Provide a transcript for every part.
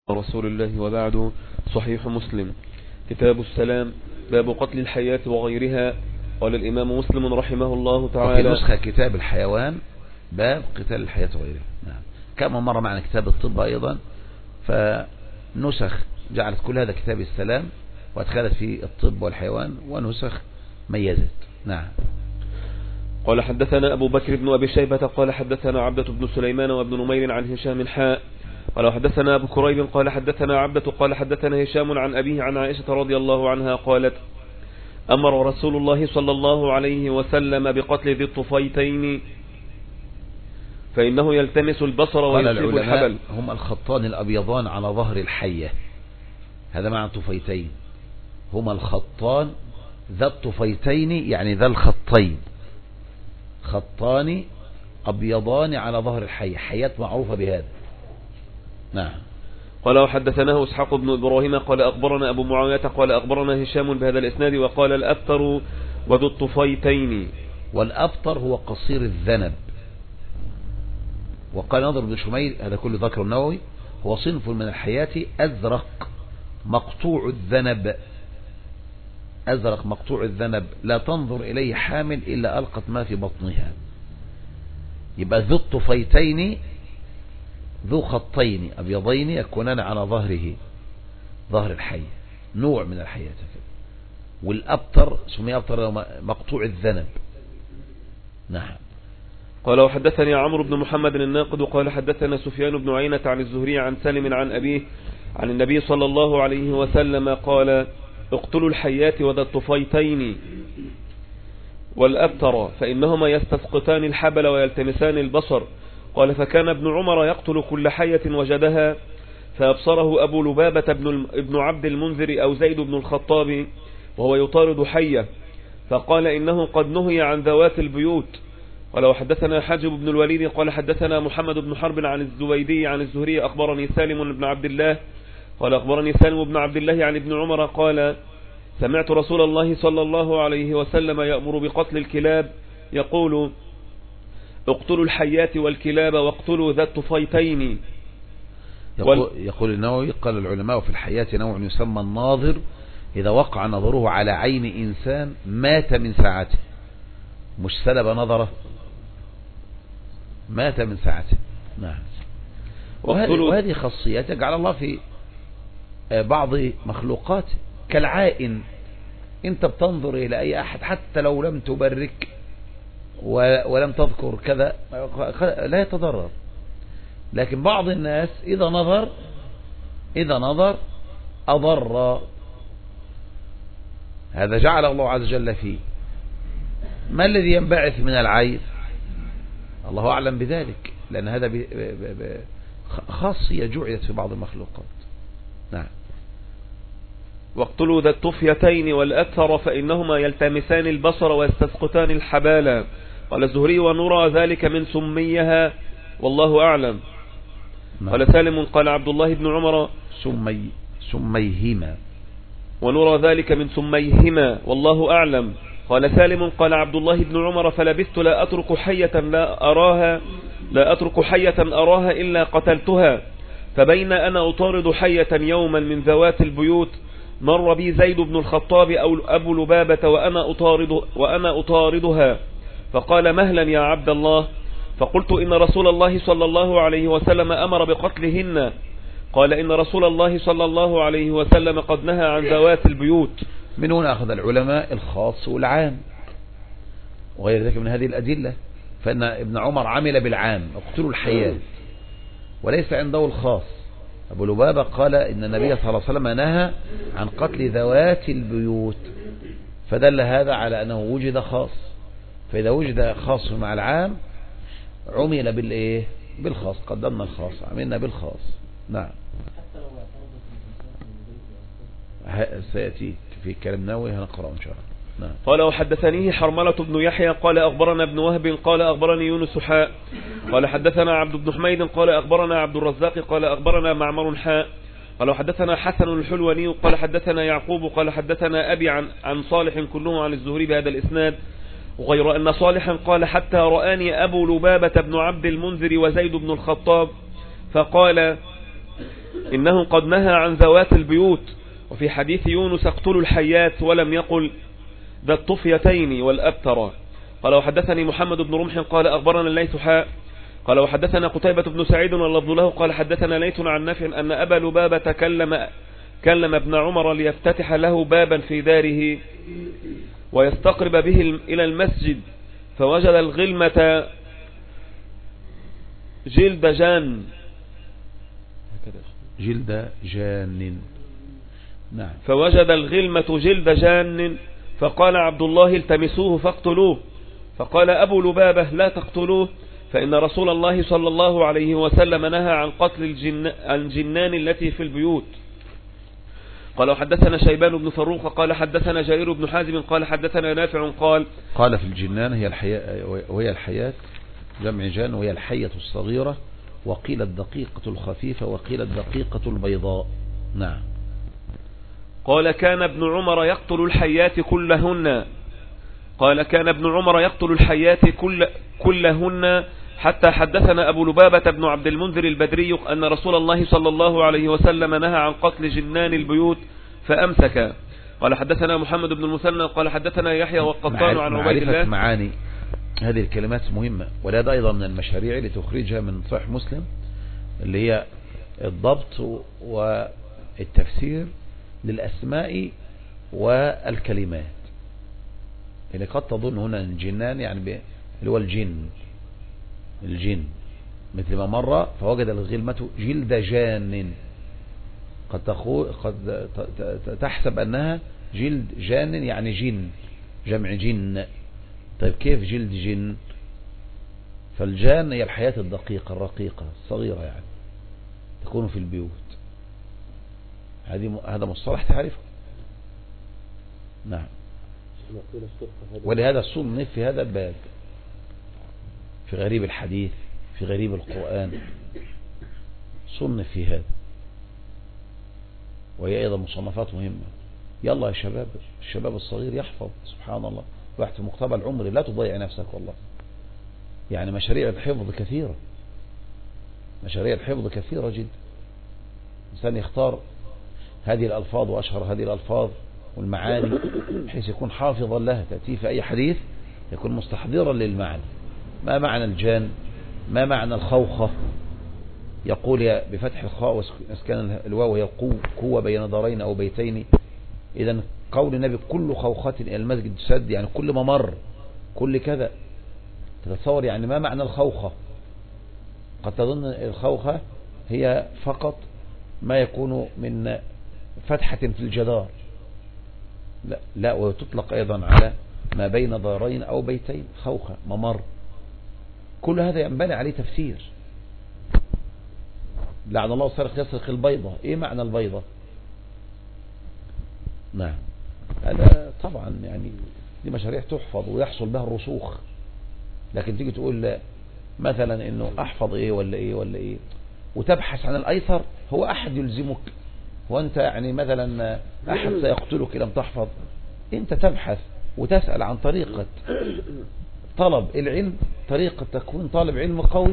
رسول الله وبعد. صحيح مسلم كتاب السلام باب قتل الحياة وغيرها. قال الإمام مسلم رحمه الله تعالى: وفي نسخة كتاب الحيوان باب قتال الحياة وغيرها. نعم. كما مر معنا كتاب الطب أيضا، فنسخ جعلت كل هذا كتاب السلام وادخلت في الطب والحيوان، ونسخ ميزت. نعم. قال حدثنا أبو بكر بن أبي شيبة قال حدثنا عبدة بن سليمان وابن نمير عن هشام حاء قال حدثنا أبو كريب قال حدثنا عبدة قال حدثنا هشام عن أبيه عن عائشة رضي الله عنها قالت: أمر رسول الله صلى الله عليه وسلم بقتل ذي الطفيلين فإنه يلتمس البصر ويصيب الحبل. هم الخطان الأبيضان على ظهر الحية، هذا معنى طفيلين. هما الخطان ذا الطفيلين، يعني ذا الخطين، خطان أبيضان على ظهر الحية، حيات معروفة بهذا. نعم. قال وحدثناه إسحاق بن إبراهيم قال أخبرنا أبو معاوية قال أخبرنا هشام بهذا الإسناد وقال الأبتر وذو الطفيلين. والأبتر هو قصير الذنب. وقال نضر بن شميل، هذا كله ذكر النووي، هو صنف من الحياة أزرق مقطوع الذنب. أزرق مقطوع الذنب لا تنظر إليه حامل إلا ألقت ما في بطنها. يبقى ذو الطفيلين ذو خطين أبيضين يكونان على ظهره، ظهر الحية، نوع من الحياة. والأبتر سمي أبتر مقطوع الذنب. نعم. قال وحدثني عمرو بن محمد الناقد قال حدثنا سفيان بن عيينة عن الزهري عن سالم عن أبيه عن النبي صلى الله عليه وسلم قال: اقتلوا الحيات وذا الطفيلين والأبتر فإنهما يستسقطان الحبل ويلتمسان البصر. قال فكان ابن عمر يقتل كل حية وجدها، فأبصره أبو لبابة ابن عبد المنذر أو زيد بن الخطاب وهو يطارد حية، فقال إنه قد نهي عن ذوات البيوت. قال وحدثنا حاجب بن الوليد قال حدثنا محمد بن حرب عن الزبيدي عن الزهري أخبرني سالم بن عبد الله قال أخبرني سالم بن عبد الله عن ابن عمر قال: سمعت رسول الله صلى الله عليه وسلم يأمر بقتل الكلاب يقول: اقتلوا الحيات والكلاب واقتلوا ذا الطفيلين. يقول النووي: قال العلماء في الحياة نوع يسمى الناظر إذا وقع نظره على عين إنسان مات من ساعته، مش سلب نظره، مات من ساعته. نعم. وهذه خاصية يجعل الله في بعض مخلوقاته كالعائن. انت بتنظر إلى أي أحد حتى لو لم تبرك ولم تذكر كذا لا يتضرر، لكن بعض الناس إذا نظر أضر. هذا جعل الله عز وجل فيه. ما الذي ينبعث من العين؟ الله أعلم بذلك، لأن هذا خاصية جعلت في بعض المخلوقات. نعم. واقتلوا ذا الطفيلين والأبتر فإنهما يلتمسان البصر ويستسقطان الحبال. قال الزهري: ونرى ذلك من سميها والله أعلم. قال سالم قال عبد الله بن عمر: سميهما، ونرى ذلك من سميهما والله أعلم. قال سالم قال عبد الله بن عمر: فلبثت لا أترك حية أراها إلا قتلتها، فبين أنا أطارد حية يوما من ذوات البيوت مر بي زيد بن الخطاب أو أبو لبابة وأنا أطاردها، فقال: مهلا يا عبد الله. فقلت: إن رسول الله صلى الله عليه وسلم أمر بقتلهن. قال: إن رسول الله صلى الله عليه وسلم قد نهى عن ذوات البيوت. من هنا أخذ العلماء الخاص والعام وغير ذلك من هذه الأدلة، فإن ابن عمر عمل بالعام: اقتلوا الحيات، وليس عنده الخاص. أبو لبابة قال إن النبي صلى الله عليه وسلم نهى عن قتل ذوات البيوت، فدل هذا على أنه وجد خاص. فإذا وجد خاص مع العام عمل بالخاص، قدمنا الخاص، عملنا بالخاص. نعم. سيأتي في كلام نووي هنقرأ إن شاء الله. نعم. قال وحدثنيه حرملة بن يحيى قال أخبرنا ابن وهب قال أخبرني يونس حاء قال حدثنا عبد بن حميد قال أخبرنا عبد الرزاق قال أخبرنا معمر حاء قال حدثنا حسن الحلواني قال حدثنا يعقوب قال حدثنا أبي عن صالح كلهم عن الزهري بهذا الإسناد، وغير أن صالحا قال: حتى رآني أبو لبابة بن عبد المنذر وزيد بن الخطاب فقال: إنه قد نهى عن ذوات البيوت. وفي حديث يونس اقتلوا الحيات ولم يقل ذا الطفيتين والأبتر. قال وحدثني محمد بن رمح قال أخبرنا الليث حاء قال وحدثنا قتيبة بن سعيد واللفظ له قال حدثنا ليث عن نافع أن أبا لبابة كلم ابن عمر ليفتتح له بابا في داره ويستقرب به إلى المسجد، فوجد الغلمة جلد جان نعم. فوجد الغلمة جلد جان فقال عبد الله التمسوه فاقتلوه. فقال أبو لبابة لا تقتلوه فإن رسول الله صلى الله عليه وسلم نهى عن قتل الجنان التي في البيوت. قال وحدثنا شيبان بن فروخ قال حدثنا جرير بن حازم قال حدثنا نافع قال في الجنان هي الحياة، وهي الحياة جمع جان، وهي الحية الصغيرة، وقيل الدقيقة الخفيفة، وقيل الدقيقة البيضاء. نعم. قال كان ابن عمر يقتل الحيات كلهن. قال كان ابن عمر يقتل الحيات كلهن حتى حدثنا أبو لبابة بن عبد المنذر البدري أن رسول الله صلى الله عليه وسلم نهى عن قتل جنان البيوت فأمسك. قال حدثنا محمد بن المثنى قال حدثنا يحيى والقطان عن عبيد الله. معاني هذه الكلمات مهمة، ولا أيضا من المشاريع لتخرجها من صحيح مسلم، اللي هي الضبط والتفسير للأسماء والكلمات. يعني قد تظن هنا الجنان يعني اللي هو الجن، مثل ما مر فوجد الغلمة جلد جان، قد تحسب أنها جلد جان يعني جن، جمع جن. طيب كيف جلد جن؟ فالجان هي الحياة الدقيقة الرقيقة الصغيرة، يعني تكون في البيوت. هذا مصطلح تعرفه. نعم. ولهذا صنف في هذا الباب في غريب الحديث، في غريب القرآن، صنف في هذا، وهي أيضا مصنفات مهمة. يلا يا شباب، الشباب الصغير يحفظ، سبحان الله، واحد في مقتبل العمر، لا تضيع نفسك والله. يعني مشاريع الحفظ كثيرة، مشاريع الحفظ كثيرة جدا. الإنسان يختار هذه الألفاظ وأشهر هذه الألفاظ والمعاني بحيث يكون حافظا لها، تأتي في أي حديث يكون مستحضرا للمعنى. ما معنى الجان؟ ما معنى الخوخة؟ يقول بفتح الخاء واسكان الواو هي قوة بين دارين أو بيتين. إذا قول النبي كل خوخة إلى المسجد سد، يعني كل ممر، كل كذا. تتصور يعني ما معنى الخوخة؟ قد تظن الخوخة هي فقط ما يكون من فتحة في الجدار، لا، وتطلق أيضا على ما بين دارين أو بيتين، خوخة، ممر. كل هذا ينبني عليه تفسير. لعن الله السارق يسرق البيضة. ايه معنى البيضة؟ نعم. هذا طبعا يعني دي مشاريع تحفظ ويحصل بها الرسوخ. لكن تيجي تقول مثلا انه احفظ ايه ولا ايه ولا ايه وتبحث عن الايسر، هو احد يلزمك؟ وانت يعني مثلا احد سيقتلك لم تحفظ؟ انت تبحث وتسأل عن طريقة طلب العلم، طريقة تكون طالب علم قوي.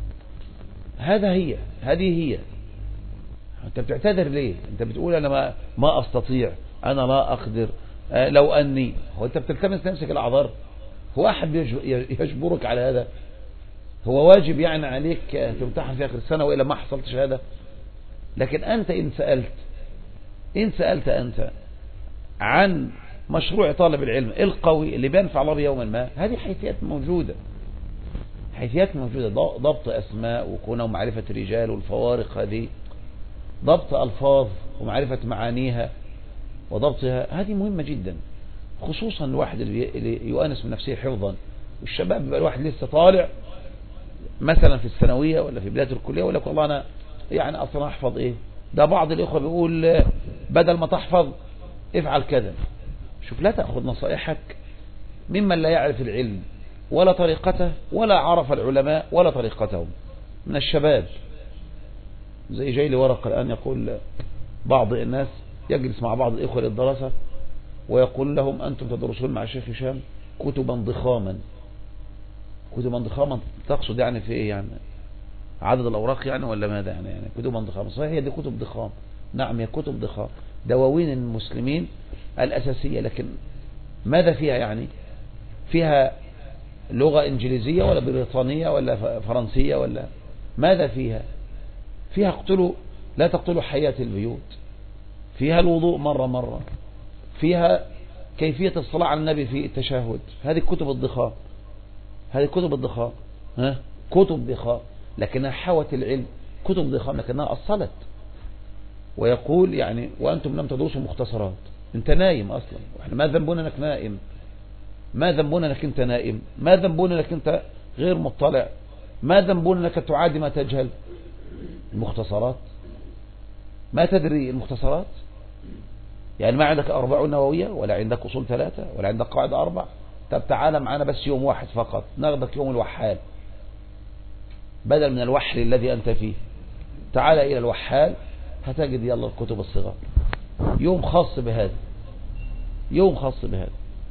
هذه هي. انت بتعتذر ليه؟ انت بتقول انا ما استطيع، انا لا اقدر، لو اني. هو انت بتلتمس نفسك الاعذار؟ هو احد يجبرك على هذا؟ هو واجب يعني عليك تمتحن في اخر السنة والا ما حصلتش هذا؟ لكن انت ان سألت انت عن مشروع طالب العلم القوي اللي بينفع الله يوما ما، هذه حيثيات موجودة، ضبط أسماء وكونه ومعرفة الرجال والفوارق، هذه ضبط ألفاظ ومعرفة معانيها وضبطها، هذه مهمة جدا. خصوصا الواحد اللي يؤنس من نفسه حفظا، والشباب بيبقى الواحد لسه طالع مثلا في الثانوية ولا في بداية الكلية، ولا والله أنا يعني أصلا أحفظ إيه؟ ده بعض الإخوة بيقول بدل ما تحفظ افعل كذا. شوف، لا تأخذ نصائحك ممن لا يعرف العلم ولا طريقته ولا عرف العلماء ولا طريقتهم من الشباب. زي جاي لي ورقة الآن يقول بعض الناس يجلس مع بعض الإخوة للدراسة ويقول لهم أنتم تدرسون مع الشيخ هشام كتبا ضخاما. تقصد يعني في إيه؟ يعني عدد الأوراق يعني ولا ماذا يعني كتبا ضخام؟ صحيح هي دي كتب ضخام، نعم هي كتب ضخام، دواوين المسلمين الأساسية، لكن ماذا فيها يعني؟ فيها لغة إنجليزية ولا بريطانية ولا فرنسية ولا ماذا فيها؟ فيها اقتلوا لا تقتلوا حيات البيوت، فيها الوضوء مرة، فيها كيفية الصلاة على النبي في التشهد. هذه كتب الضخام، هذه كتب الضخام، كتب ضخام، لكنها حوت العلم، كتب ضخام لكنها أصلت. ويقول يعني وأنتم لم تدرسوا مختصرات، أنت نايم أصلا، وإحنا ما ذنبنا أنك نائم؟ ما ذنبنا أنك أنت نائم؟ ما ذنبنا أنك أنت غير مطلع؟ ما ذنبنا أنك تعادي ما تجهل؟ المختصرات ما تدري المختصرات؟ يعني ما عندك 40 نووية ولا عندك أصول 3 ولا عندك قواعد 4؟ طب تعالى معنا بس يوم واحد فقط، ناخدك يوم الوحال بدل من الوحل الذي أنت فيه. تعالى إلى الوحال هتجد يلا الكتب الصغار، يوم خاص بهذا، يوم خاص بهذا.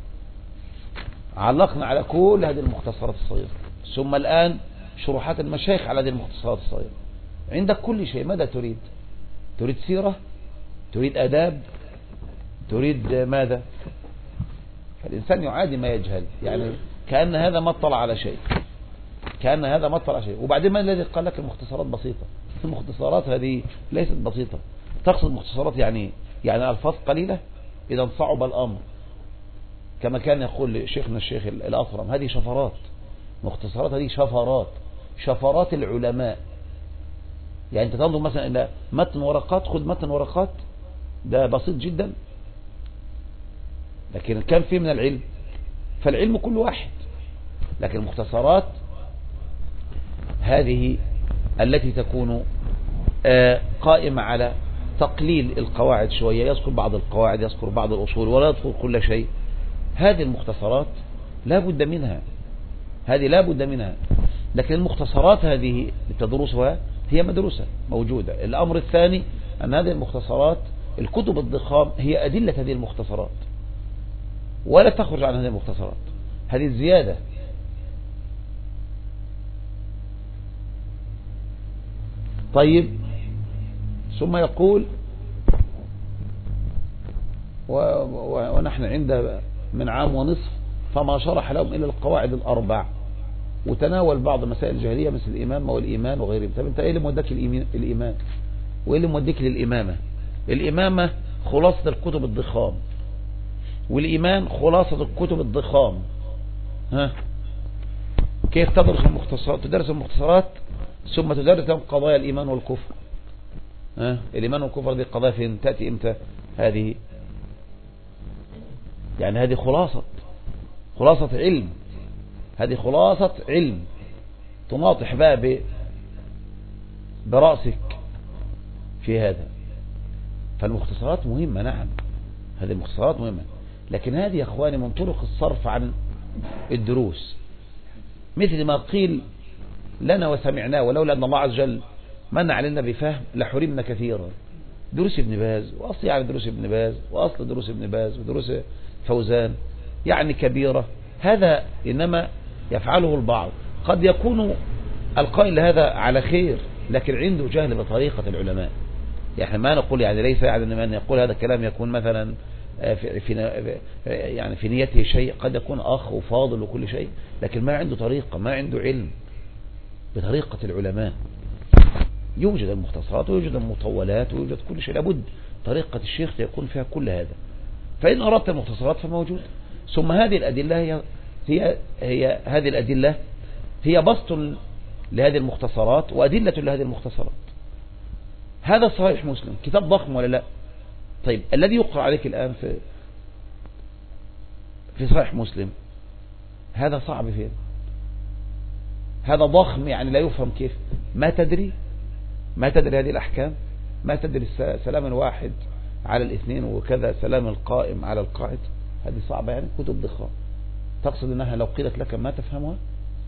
علقنا على كل هذه المختصرات الصغيرة، ثم الآن شروحات المشايخ على هذه المختصرات الصغيرة. عندك كل شيء، ماذا تريد؟ تريد سيرة؟ تريد آداب؟ تريد ماذا؟ فالإنسان يعادي ما يجهل، يعني كأن هذا ما اطلع على شيء، كأن هذا ما اطلع على شيء. وبعدين ما الذي قال لك المختصرات بسيطة؟ المختصرات هذه ليست بسيطة. تقصد مختصرات يعني ألفاظ قليلة؟ إذا صعب الأمر، كما كان يقول شيخنا الشيخ الأصرم، هذه شفرات، مختصرات هذه شفرات، شفرات العلماء. يعني أنت تنظر مثلا إلى متن ورقات، خذ متن ورقات ده بسيط جدا، لكن كم فيه من العلم؟ فالعلم كل واحد. لكن المختصرات هذه التي تكون قائمة على تقليل القواعد شوية، يذكر بعض القواعد، يذكر بعض الأصول، ولا يذكر كل شيء. هذه المختصرات لا بد منها، هذه لا بد منها. لكن المختصرات هذه تدرسها هي مدرسة موجودة. الأمر الثاني أن هذه المختصرات، الكتب الضخام هي أدلة هذه المختصرات، ولا تخرج عن هذه المختصرات، هذه الزيادة. طيب ثم يقول ونحن عند من عام ونصف فما شرح لهم إلا القواعد الأربع، وتناول بعض مسائل الجاهلية مثل الإمامة والإيمان وغيرهم. طب انت ايه اللي مودك الإيمان وايه اللي مودك للإمامة؟ الإمامة خلاصة الكتب الضخام، والإيمان خلاصة الكتب الضخام. كيف تدرس المختصرات؟ تدرس المختصرات ثم تدرس لهم قضايا الإيمان والكفر. الإيمان والكفر دي قضايا فين تأتي امتى؟ هذه يعني هذه خلاصة علم، هذه خلاصة علم تناطح بقى برأسك في هذا. فالمختصرات مهمة، نعم هذه المختصرات مهمة، لكن هذه يا أخواني من طرق الصرف عن الدروس، مثل ما قيل لنا وسمعناه، ولولا أن الله عز وجل من علينا بفهم لحرمنا كثيرا. دروس ابن باز، وأصل يعني دروس ابن باز، وأصل دروس ابن باز ودروس فوزان يعني كبيرة. هذا إنما يفعله البعض، قد يكون القائل لهذا على خير، لكن عنده جهل بطريقة العلماء. يعني ما نقول يعني ليس يعني أن يقول هذا الكلام يكون مثلا في نيته شيء، قد يكون أخ وفاضل وكل شيء، لكن ما عنده طريقة، ما عنده علم بطريقة العلماء. يوجد المختصرات ويوجد المطولات ويوجد كل شيء، لابد طريقة الشيخ يكون فيها كل هذا. فإن أردت المختصرات فموجود. ثم هذه الأدلة هي هذه الأدلة هي بسط لهذه المختصرات وأدلة لهذه المختصرات. هذا صحيح مسلم كتاب ضخم ولا لا؟ طيب الذي يقرأ عليك الآن في صحيح مسلم هذا صعب فين؟ هذا ضخم يعني لا يفهم كيف. ما تدري هذه الأحكام، ما تدري سلام الواحد على الاثنين وكذا سلام القائم على القاعد. هذه صعبة يعني، كتب ضخام. تقصد أنها لو قيلت لك ما تفهمها؟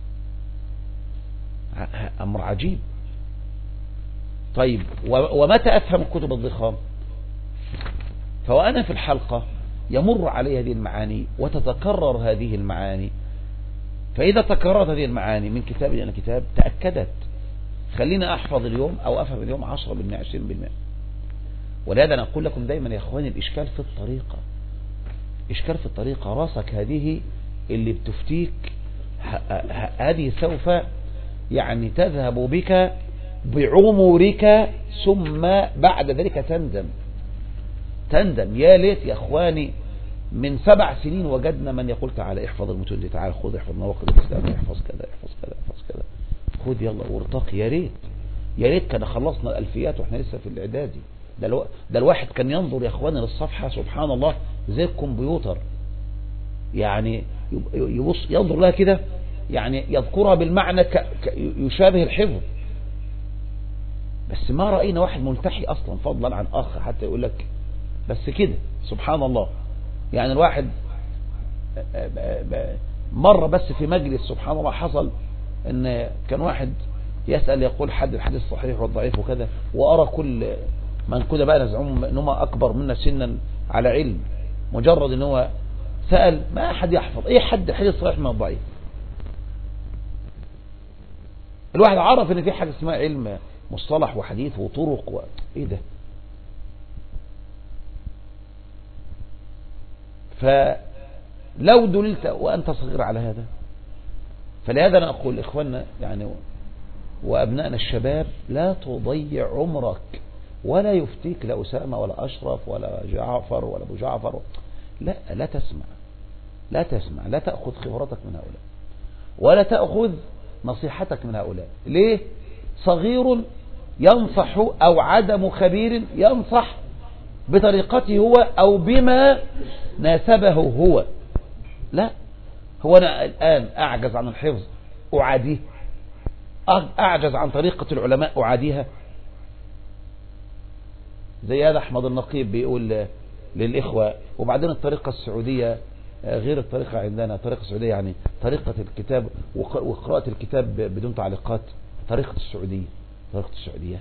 أمر عجيب. طيب ومتى أفهم الكتب الضخام؟ فوأنا في الحلقة يمر علي هذه المعاني وتتكرر هذه المعاني، فإذا تكررت هذه المعاني من كتاب إلى كتاب تأكدت خلينا أحفظ اليوم أو أفهم اليوم 10% 20%. ولهذا أنا أقول لكم دايما يا أخواني الإشكال في الطريقة، إشكال في الطريقة. راسك هذه اللي بتفتيك هذه سوف يعني تذهب بك بعمرك، ثم بعد ذلك تندم. يا ليت يا أخواني من 7 سنين وجدنا من يقول تعالى احفظ المتون دي، تعالى خذ احفظ نواقض الإسلام، احفظ كذا احفظ كذا احفظ كذا، خذ يلا وارتقي. يا ريت كان خلصنا الألفيات واحنا لسه في الإعدادي. ده الواحد كان ينظر يا اخواني للصفحة سبحان الله زي الكمبيوتر، يعني يبص ينظر لها كده، يعني يذكرها بالمعنى يشابه الحفظ. بس ما رأينا واحد ملتحي أصلا فضلا عن آخر حتى يقول لك بس كده سبحان الله. يعني الواحد مرة بس في مجلس سبحان الله حصل ان كان واحد يسأل يقول حد الحديث الصحيح والضعيف وكذا، وأرى كل من كده بقى نزعم انهم أكبر منا سنا على علم، مجرد ان هو سأل ما أحد يحفظ ايه حد الحديث الصحيح من الضعيف. الواحد عرف ان في حاجة اسمها علم مصطلح وحديث وطرق ايه ده. فلو دللت وأنت صغير على هذا، فلهذا أنا أقول إخواننا يعني وأبنائنا الشباب لا تضيع عمرك، ولا يفتيك لا أسامة ولا أشرف ولا جعفر ولا أبو جعفر، لا تسمع، لا تأخذ خبرتك من هؤلاء ولا تأخذ نصيحتك من هؤلاء. ليه؟ صغير ينصح أو عدم خبير ينصح بطريقته هو أو بما ناسبه هو. لا، هو أنا الآن أعجز عن الحفظ أعاديه، أعجز عن طريقة العلماء أعاديها. زي هذا أحمد النقيب بيقول للإخوة. وبعدين الطريقة السعودية غير الطريقة عندنا، الطريقة السعودية يعني طريقة الكتاب وقراءة الكتاب بدون تعليقات. طريقة السعودية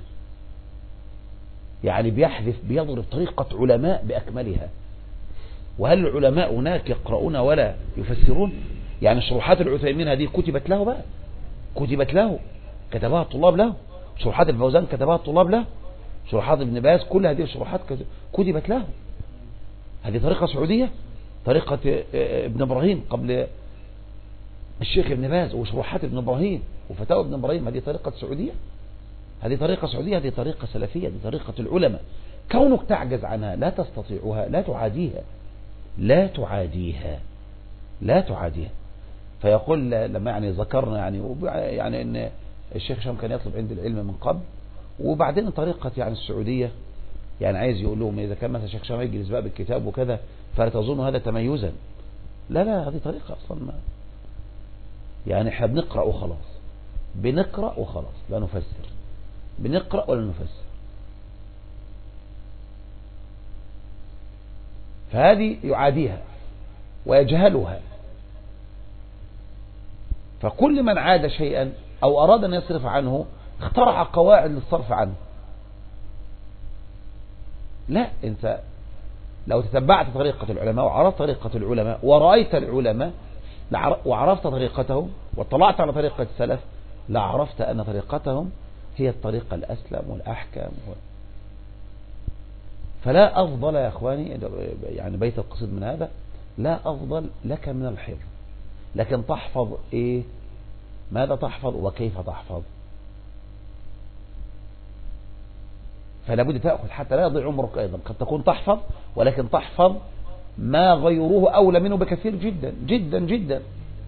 يعني بيضرب طريقة علماء بأكملها. وهل العلماء هناك يقرؤون ولا يفسرون؟ يعني شروحات العثيمين هذه كتبت له، كتبها الطلاب له. شروحات الفوزان كتبها الطلاب له. شروحات ابن باز كل هذه الشروحات كتبت له. هذه طريقة سعودية. طريقة ابن إبراهيم قبل الشيخ ابن باز، وشروحات ابن إبراهيم وفتاوى ابن إبراهيم، هذه طريقة سعودية. هذه طريقة سعودية، هذه طريقة سلفية، هذه طريقة العلماء. كونك تعجز عنها لا تستطيعها لا تعاديها. فيقول لما يعني ذكرنا يعني ان الشيخ هشام كان يطلب عند العلم من قبل، وبعدين طريقة يعني السعودية يعني عايز يقول لهم إذا كان مثلا الشيخ هشام يجلس بقى بالكتاب وكذا فلا تظنوا هذا تميزا. لا هذه طريقة أصلا ما يعني احنا بنقرأ وخلاص لا نفسر، بنقرأ ولا نفسر. فهذه يعاديها ويجهلها. فكل من عاد شيئا أو أراد أن يصرف عنه اخترع قواعد للصرف عنه. لا، أنت لو تتبعت طريقة العلماء وعرفت طريقة العلماء ورأيت العلماء وعرفت طريقتهم واطلعت على طريقة السلف لعرفت أن طريقتهم هي الطريقة الأسلم والأحكم. فلا أفضل يا أخواني، يعني بيت القصيد من هذا، لا أفضل لك من الحفظ، لكن تحفظ إيه؟ ماذا تحفظ وكيف تحفظ. فلا بد تأخذ حتى لا يضيع عمرك. أيضا قد تكون تحفظ ولكن تحفظ ما غيروه أولى منه بكثير جدا جدا جدا.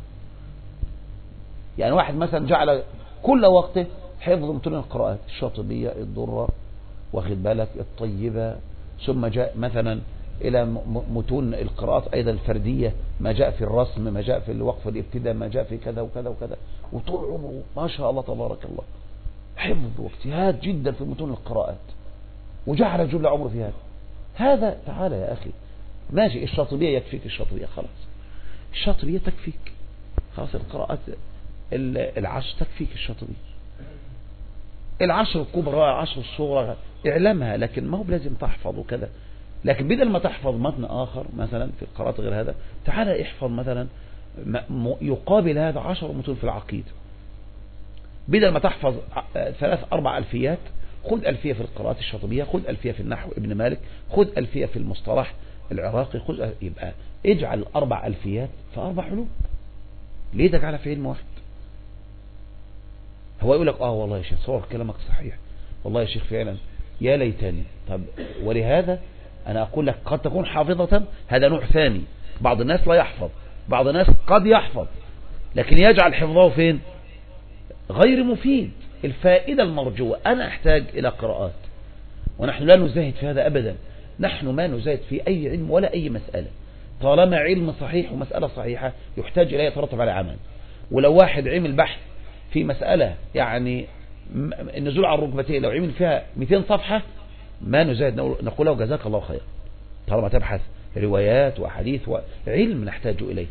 يعني واحد مثلا جعل كل وقته حفظ متون القراءات، الشاطبية، الدرة، واخد بالك، الطيبة، ثم جاء مثلا إلى متون القراءات أيضا الفردية، ما جاء في الرسم، ما جاء في الوقف الابتداء، ما جاء في كذا وكذا وكذا، وطول عمره ما شاء الله تبارك الله حفظ واجتهاد جدا في متون القراءات، وجعل جل عمره في هذا. تعالى يا أخي ماشي، الشاطبية يكفيك، الشاطبية خلاص، الشاطبية تكفيك خلاص، القراءات العشر تكفيك، الشاطبية العشر الكبرى، العشر الصغرى اعلمها، لكن ما هو لازم تحفظ وكذا. لكن بدل ما تحفظ متن آخر مثلا في القراءات غير هذا، تعالى احفظ مثلا يقابل هذا 10 متون في العقيدة، بدل ما تحفظ 3-4 ألفيات، خذ ألفية في القراءات الشاطبية، خذ ألفية في النحو ابن مالك، خذ ألفية في المصطلح العراقي، يبقى اجعل 4 ألفيات في 4 علوم. ليه تجعلها في علم واحد؟ هو يقول لك والله يا شيخ صور كلامك صحيح، والله يا شيخ فعلا يا ليتني. طب ولهذا أنا أقول لك قد تكون حافظة، هذا نوع ثاني. بعض الناس لا يحفظ، بعض الناس قد يحفظ لكن يجعل حفظه فين؟ غير مفيد. الفائدة المرجوة، أنا أحتاج إلى قراءات، ونحن لا نزاهد في هذا أبدا. نحن ما نزاهد في أي علم ولا أي مسألة، طالما علم صحيح ومسألة صحيحة يحتاج إليه يترتب على عمل. ولو واحد عمل بحث في مسألة يعني النزول على الركبتين، لو عمل فيها 200 صفحة ما نزاهد نقول له جزاك الله خير، طالما تبحث روايات وحديث وعلم نحتاج إليه.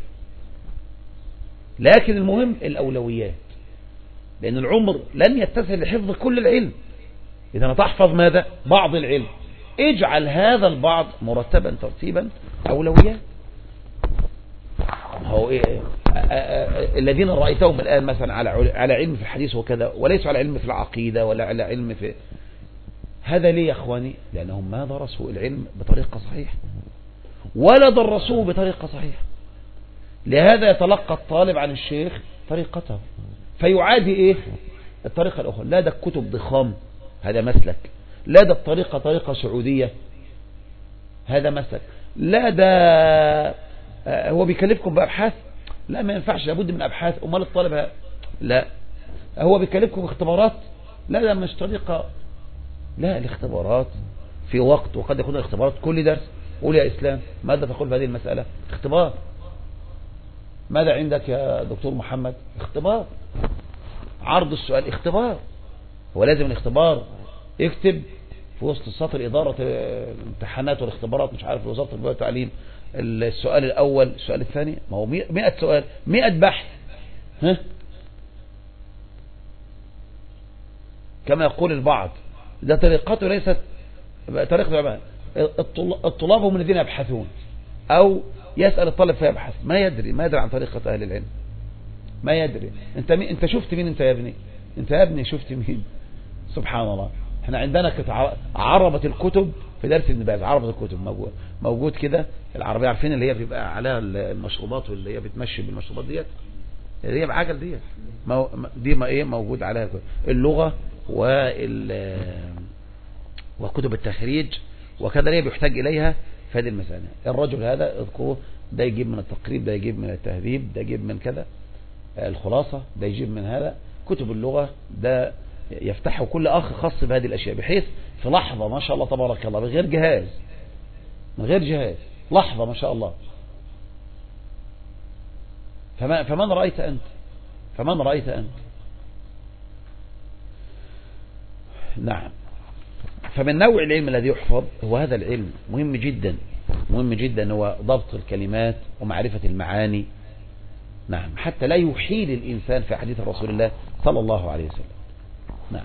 لكن المهم الأولويات، لأن العمر لن يتسع لحفظ كل العلم. إذا تحفظ ماذا؟ بعض العلم، اجعل هذا البعض مرتبا ترتيبا أولويات. هو الذين رأيتهم الآن مثلا على علم في الحديث وكذا، وليس على علم في العقيدة ولا على علم في هذا. ليه يا أخواني؟ لأنهم ما درسوا العلم بطريقة صحيحة ولا درسوه بطريقة صحيحة. لهذا يتلقى الطالب عن الشيخ طريقته فيعادي إيه؟ الطريقة الأخرى. لا ده كتب ضخام، هذا مسلك. لا ده الطريقة طريقة سعودية، هذا مسلك. لا ده هو بيكلفكم بأبحاث، لا ما ينفعش، لابد من أبحاث. أمال الطالب لا هو بيكلفكم اختبارات، لا ده مش طريقة. لا، الاختبارات في وقت، وقد يكون الاختبارات كل درس. قول يا إسلام ماذا تقول بهذه المسألة؟ اختبار. ماذا عندك يا دكتور محمد؟ اختبار. عرض السؤال اختبار. هو لازم الاختبار اكتب في وسط السطر إدارة الامتحانات والاختبارات مش عارف وزارة التربية والتعليم السؤال الأول السؤال الثاني؟ ما هو 100 سؤال 100 بحث. كما يقول البعض ده طريقته ليست طريقة الطلاب هم الذين يبحثون، أو يسأل الطالب فيبحث، ما يدري عن طريقة أهل العلم، ما يدري. انت شفت مين؟ انت يا ابني، انت يا ابني شفت مين؟ سبحان الله. احنا عندنا عربة الكتب في درس ابن باز، عربة الكتب موجود كده. العربية عارفين اللي هي بيبقى عليها المشروبات واللي هي بتمشي بالمشروبات ديت، اللي هي بعجل ديت، دي ما ايه موجود عليها اللغة وكتب التخريج وكذا، ليه بيحتاج اليها في هذه المسألة. الرجل هذا اذكروه، ده يجيب من التقريب، ده يجيب من التهذيب، ده يجيب من كذا الخلاصة، ده يجيب من هذا كتب اللغة، ده يفتحه كل أخ خاص بهذه الأشياء، بحيث في لحظة ما شاء الله تبارك الله من غير جهاز لحظة ما شاء الله. فمن رأيت أنت نعم. فمن نوع العلم الذي يحفظ هو هذا العلم، مهم جدا هو ضبط الكلمات ومعرفة المعاني. نعم، حتى لا يحيل الإنسان في حديث رسول الله صلى الله عليه وسلم. نعم.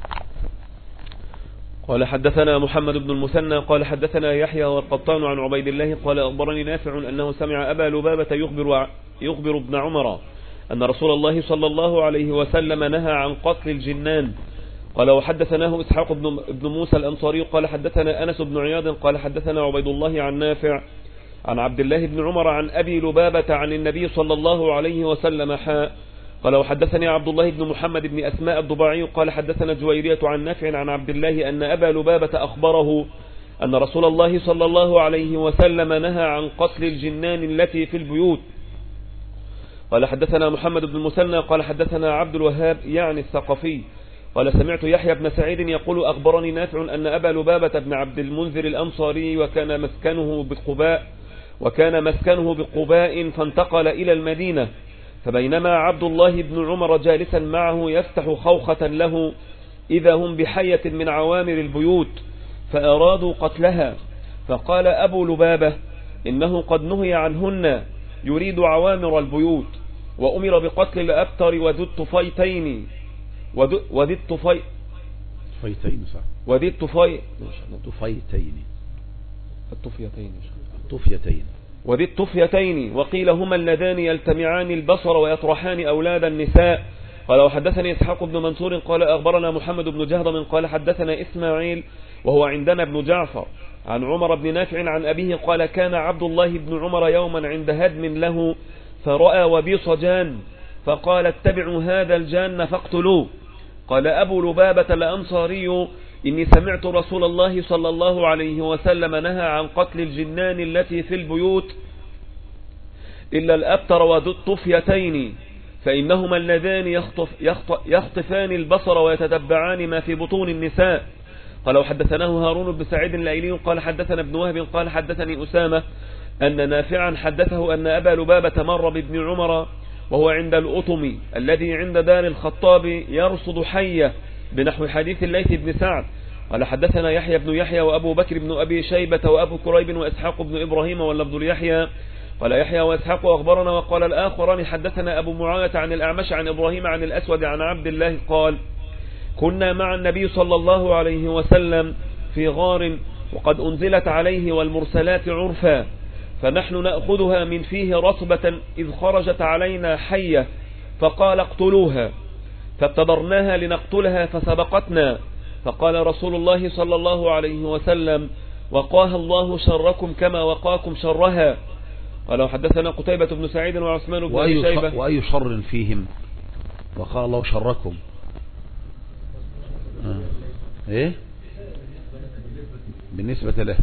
قال حدثنا محمد بن المثنى قال حدثنا يحيى والقطان عن عبيد الله قال أخبرني نافع أنه سمع أبا لبابة يخبر ابن عمر أن رسول الله صلى الله عليه وسلم نهى عن قتل الجنان. قال وحدثناه إسحاق بن موسى الأنصاري قال حدثنا أنس بن عياض قال حدثنا عبيد الله عن نافع عن عبد الله بن عمر عن أبي لبابة عن النبي صلى الله عليه وسلم قال وحدثني عبد الله بن محمد بن أسماء الضباعي قال حدثنا جويرية عن نافع عن عبد الله أن أبا لبابة أخبره أن رسول الله صلى الله عليه وسلم نهى عن قتل الجنان التي في البيوت. قال حدثنا محمد بن المثنى قال حدثنا عبد الوهاب يعني الثقفي قال سمعت يحيى بن سعيد يقول أخبرني نافع أن أبا لبابة بن عبد المنذر الأنصاري وكان مسكنه بقباء فانتقل إلى المدينة، فبينما عبد الله بن عمر جالسا معه يفتح خوخة له إذا هم بحية من عوامر البيوت فأرادوا قتلها، فقال أبو لبابة إنه قد نهي عنهن يريد عوامر البيوت، وأمر بقتل الأبتر وذي الطفيتين وذي الطفيتين وقيل هما اللذان يلتمعان البصر ويطرحان أولاد النساء. قال وحدثني إسحاق بن منصور قال أخبرنا محمد بن جهضم قال حدثنا إسماعيل وهو عندنا ابن جعفر عن عمر بن نافع عن أبيه قال كان عبد الله بن عمر يوما عند هدم له فرأى وبيص جان فقال اتبعوا هذا الجان فاقتلوه. قال أبو لبابة الأنصاري إني سمعت رسول الله صلى الله عليه وسلم نهى عن قتل الجنان التي في البيوت إلا الأبتر والطفيتين فإنهما اللذان يخطفان البصر ويتتبعان ما في بطون النساء. قال وحدثناه هارون بن سعيد الأيلي قال حدثنا ابن وهب قال حدثني أسامة أن نافعا حدثه أن أبا لبابة مر بابن عمر وهو عند الأطم الذي عند دار الخطاب يرصد حية بنحو حديث الليث بن سعد. قال حدثنا يحيى بن يحيى وأبو بكر بن أبي شيبة وأبو كريب وإسحاق بن إبراهيم واللفظ ليحيى قال يحيى وإسحاق أخبرنا. وقال الآخران حدثنا أبو معاوية عن الأعمش عن إبراهيم عن الأسود عن عبد الله قال كنا مع النبي صلى الله عليه وسلم في غار وقد أنزلت عليه والمرسلات عرفا فنحن نأخذها من فيه رصبة إذ خرجت علينا حية فقال اقتلوها فابتدرناها لنقتلها فسبقتنا فقال رسول الله صلى الله عليه وسلم وقاها الله شركم كما وقاكم شرها. قال وحدثنا قتيبة بن سعيد وعثمان بن أبي شيبة وأي شر فيهم وقال الله شركم ايه بالنسبة له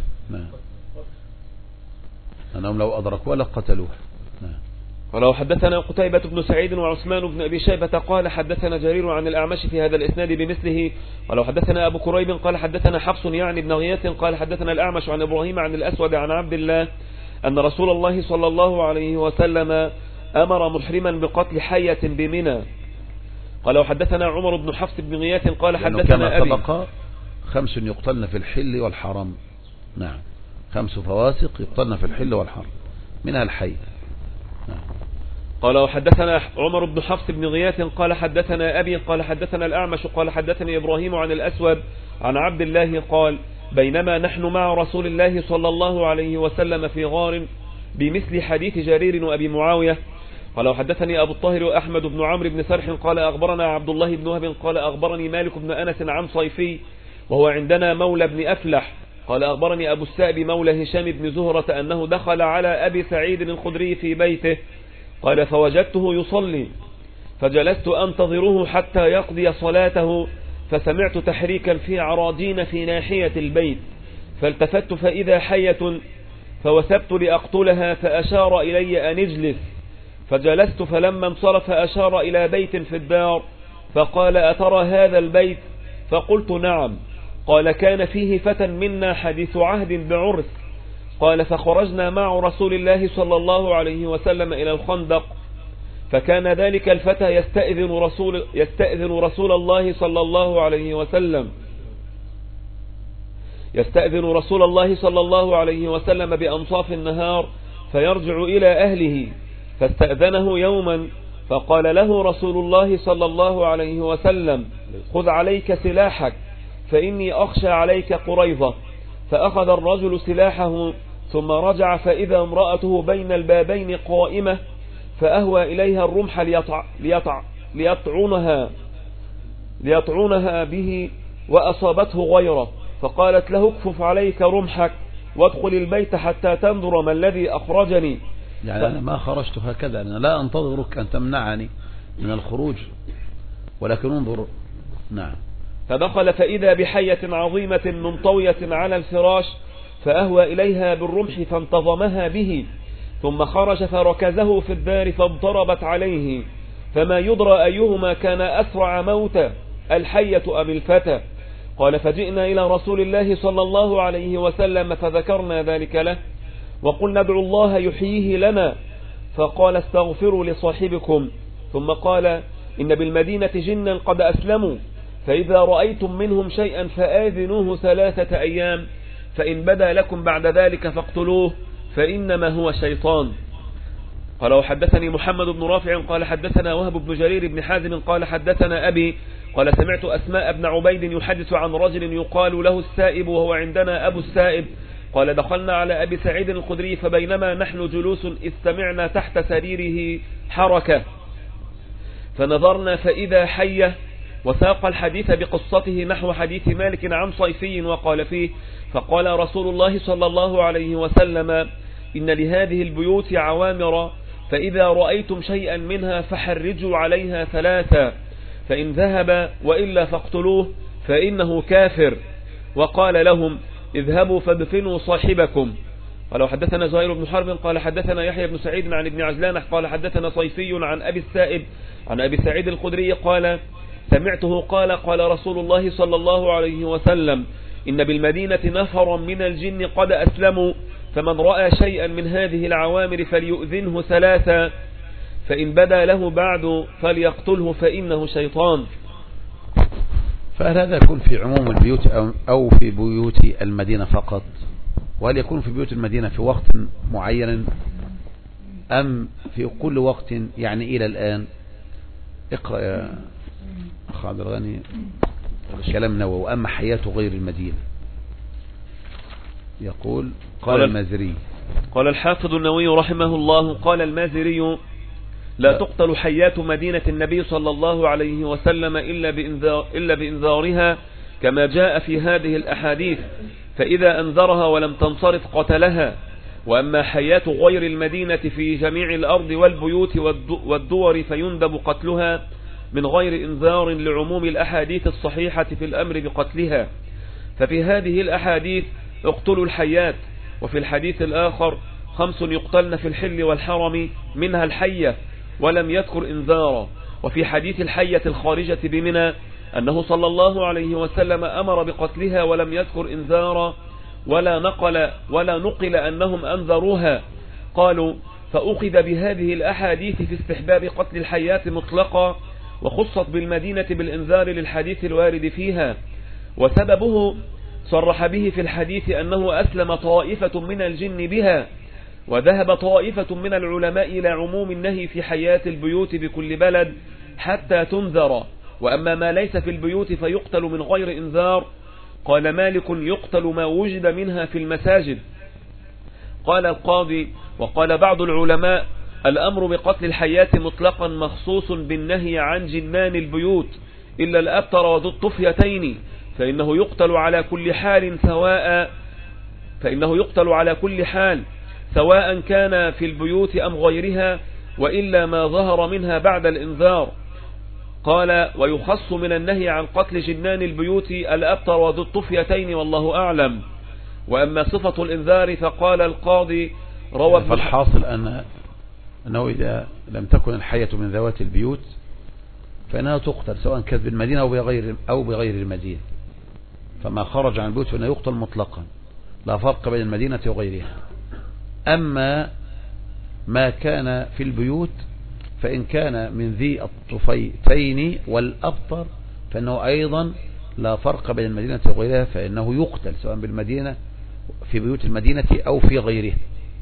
أنهم لو أدركوا لقتلوه. قال وحدثنا قتيبة بن سعيد وعثمان بن أبي شيبة قال حدثنا جرير عن الأعمش في هذا الإسناد بمثله. قال وحدثنا أبو كريب قال حدثنا حفص يعني بن غياث قال حدثنا الأعمش عن إبراهيم عن الأسود عن عبد الله أن رسول الله صلى الله عليه وسلم أمر محرما بقتل حية بمنى. قال وحدثنا عمر بن حفص بن غياث قال حدثنا أبي 5 يقتلن في الحل والحرام. نعم 5 فواسق يقتلن في الحل والحرام منها الحي. نعم. قال وحدثنا عمر بن حفص بن غياث قال حدثنا أبي قال حدثنا الأعمش قال حدثني إبراهيم عن الأسود عن عبد الله قال بينما نحن مع رسول الله صلى الله عليه وسلم في غار بمثل حديث جرير وأبي معاوية. قال وحدثني أبو الطاهر وأحمد بن عمرو بن سرح قال أخبرنا عبد الله بن وهب قال أخبرني مالك بن أنس عن صيفي وهو عندنا مولى بن أفلح قال أخبرني أبو السائب مولى هشام بن زهرة أنه دخل على أبي سعيد الخدري في بيته قال فوجدته يصلي فجلست أنتظره حتى يقضي صلاته فسمعت تحريكا في عراجين في ناحية البيت فالتفت فإذا حية فوثبت لأقتلها فأشار إلي أن اجلس فجلست فلما انصرف أشار إلى بيت في الدار فقال أترى هذا البيت فقلت نعم. قال كان فيه فتى منا حديث عهد بعرس قال فخرجنا مع رسول الله صلى الله عليه وسلم إلى الخندق فكان ذلك الفتى يستأذن رسول الله صلى الله عليه وسلم بأنصاف النهار فيرجع إلى أهله فاستأذنه يوما فقال له رسول الله صلى الله عليه وسلم خذ عليك سلاحك فإني أخشى عليك قريظة. فأخذ الرجل سلاحه ثم رجع فإذا امرأته بين البابين قائمة فأهوى إليها الرمح ليطعنها به وأصابته غيره فقالت له اكفف عليك رمحك وادخل البيت حتى تنظر ما الذي أخرجني. يعني أنا ما خرجت هكذا أنا لا أنتظرك أن تمنعني من الخروج ولكن انظر. نعم. فدخل فإذا بحية عظيمة منطوية على الفراش فأهوى إليها بالرمح فانتظمها به ثم خرج فركزه في الدار فاضطربت عليه فما يدرى أيهما كان أسرع موتا الحية أم الفتى. قال فجئنا إلى رسول الله صلى الله عليه وسلم فذكرنا ذلك له وقلنا ادعوا الله يحييه لنا فقال استغفروا لصاحبكم ثم قال إن بالمدينة جنا قد أسلموا فإذا رأيتم منهم شيئا فآذنوه 3 أيام فإن بدا لكم بعد ذلك فاقتلوه فإنما هو شيطان. قال وحدثني محمد بن رافع قال حدثنا وهب بن جرير بن حازم قال حدثنا أبي قال سمعت أسماء بن عبيد يحدث عن رجل يقال له السائب وهو عندنا أبو السائب قال دخلنا على أبي سعيد الخدري فبينما نحن جلوس استمعنا تحت سريره حركة فنظرنا فإذا حية، وساق الحديث بقصته نحو حديث مالك عن صيفي وقال فيه: فقال رسول الله صلى الله عليه وسلم: إن لهذه البيوت عوامر، فإذا رأيتم شيئا منها فحرجوا عليها 3، فإن ذهب وإلا فاقتلوه فإنه كافر. وقال لهم: اذهبوا فادفنوا صاحبكم. قال: وحدثنا زهير بن حرب قال حدثنا يحيى بن سعيد عن ابن عجلان قال حدثنا صيفي عن أبي السائب عن أبي سعيد الخدري قال: سمعته قال: قال رسول الله صلى الله عليه وسلم: إن بالمدينة نفرا من الجن قد أسلموا، فمن رأى شيئا من هذه العوامر فليؤذنه 3، فإن بدا له بعد فليقتله فإنه شيطان. فهل هذا يكون في عموم البيوت أو في بيوت المدينة فقط؟ وهل يكون في بيوت المدينة في وقت معين أم في كل وقت يعني إلى الآن؟ اقرأ يا أخ عبد الغني كلام نووي. وأما حياة غير المدينة يقول قال المازري. قال الحافظ النووي رحمه الله: قال المازري: لا تقتل حيات مدينة النبي صلى الله عليه وسلم إلا بإنذارها كما جاء في هذه الأحاديث، فإذا أنذرها ولم تنصرف قتلها. وأما حيات غير المدينة في جميع الأرض والبيوت والدور فيندب قتلها من غير إنذار لعموم الأحاديث الصحيحة في الأمر بقتلها. ففي هذه الأحاديث اقتلوا الحيات، وفي الحديث الآخر 5 يقتلن في الحل والحرم منها الحية، ولم يذكر إنذارا. وفي حديث الحية الخارجة بمنى أنه صلى الله عليه وسلم أمر بقتلها ولم يذكر إنذارا ولا نقل أنهم أنذروها. قالوا: فأخذ بهذه الأحاديث في استحباب قتل الحيات مطلقا، وخصت بالمدينة بالإنذار للحديث الوارد فيها. وسببه صرح به في الحديث أنه أسلم طائفة من الجن بها، وذهب طائفة من العلماء إلى عموم النهي في حياة البيوت بكل بلد حتى تنذر، وأما ما ليس في البيوت فيقتل من غير إنذار. قال مالك: يقتل ما وجد منها في المساجد. قال القاضي: وقال بعض العلماء: الأمر بقتل الحيات مطلقا مخصوص بالنهي عن جنان البيوت إلا الأبتر وذو الطفيتين، فإنه يقتل على كل حال سواء كان في البيوت أم غيرها، وإلا ما ظهر منها بعد الإنذار. قال: ويخص من النهي عن قتل جنان البيوت الأبتر وذو الطفيتين، والله أعلم. وأما صفة الإنذار فقال القاضي: روى فالحاصل أنه إذا لم تكن الحية من ذوات البيوت فإنها تقتل سواء كانت بالمدينة أو بغير المدينة، فما خرج عن البيوت فإنه يقتل مطلقا لا فرق بين المدينة وغيرها. أما ما كان في البيوت فإن كان من ذي الطفيتين والأبطر فإنه أيضا لا فرق بين المدينة وغيرها، فإنه يقتل سواء بالمدينة في بيوت المدينة أو في غيرها.